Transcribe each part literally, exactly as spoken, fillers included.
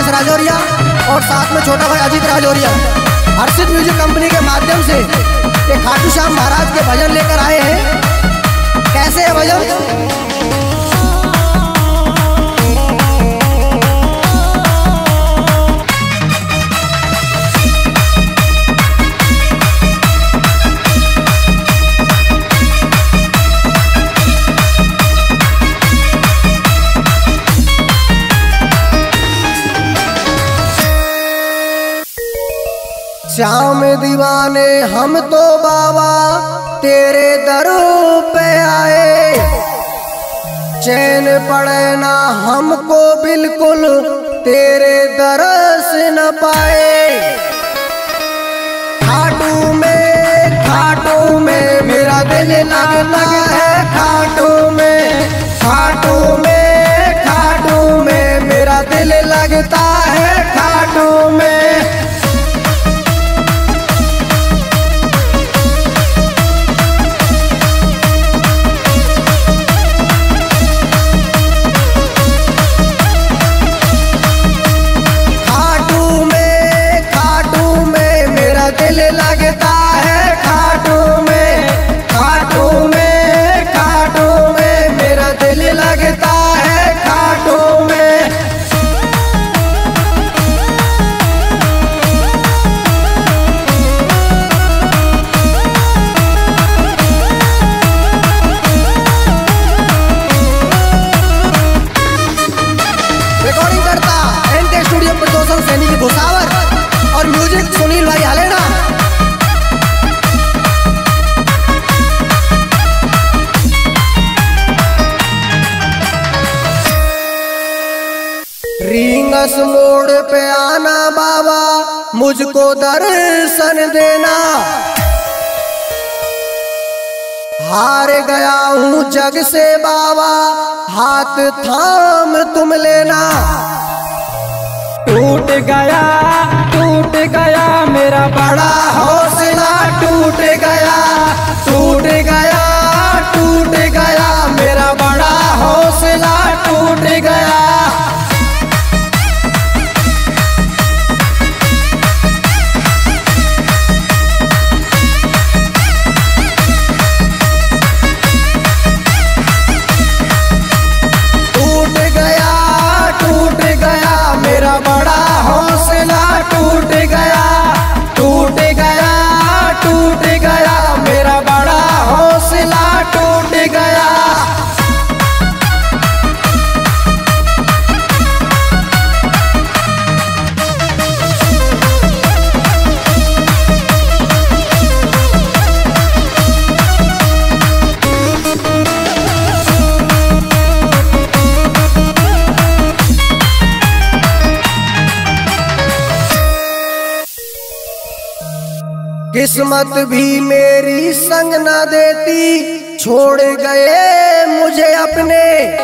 राजेश राजौरिया और साथ में छोटा भाई अजीत राजौरिया हर्षित म्यूजिक कंपनी के माध्यम से ये खाटू श्याम महाराज के भजन लेकर आए हैं। कैसे है भजन? श्याम दीवाने हम तो बाबा तेरे दर पे आए, चैन पड़े ना हमको बिल्कुल तेरे दरस न पाए। खाटू में खाटू में मेरा दिल लगता है, खाटू में खाटू में खाटू में मेरा दिल लगता है, खाटू में। और म्यूजिक सुनील भाई हालेना। रिंगस मोड़ पे आना बाबा, मुझको दर्शन देना। हार गया हूँ जग से बाबा, हाथ थाम तुम लेना। टूट गया टूट गया मेरा बड़ा हौसला, टूट गया टूट गया टूट गया मेरा बड़ा हौसला, टूट गया। टूट गया टूट गया मेरा बड़ा हौसला, टूट गया टूट गया टूट गया मेरा बड़ा हौसला, टूट गया। किस्मत भी मेरी संग न देती, छोड़ गए मुझे अपने।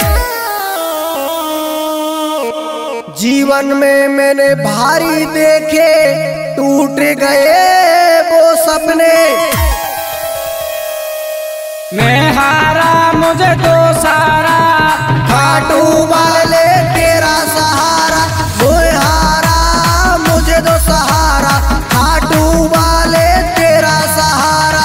जीवन में मैंने भारी देखे, टूट गए वो सपने। मैं हारा मुझे तो सारा, खाटू वाले तेरा सहारा। वो हारा मुझे तो सहारा, खाटू वाले तेरा सहारा।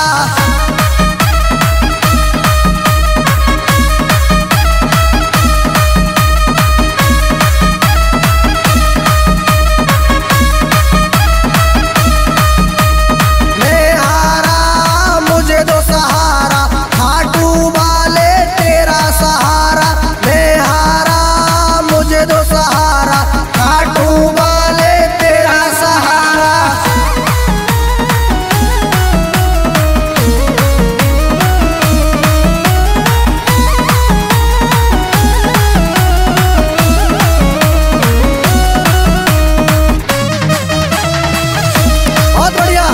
मैं हारा मुझे तो सहारा, खाटू वाले तेरा सहारा। मैं हारा मुझे तो सहारा, खाटू वाले तेरा सहारा। बहुत बढ़िया।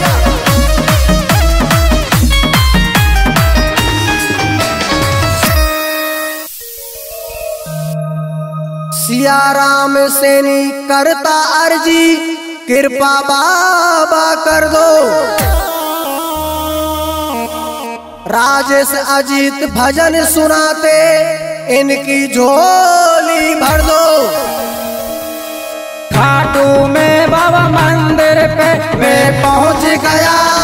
सिया राम सैनी करता अर्जी, कृपा बाबा कर दो। राजेश अजीत भजन सुनाते, इनकी झोली भर दो। खाटू में बाबा मंदिर पे मैं पहुंच गया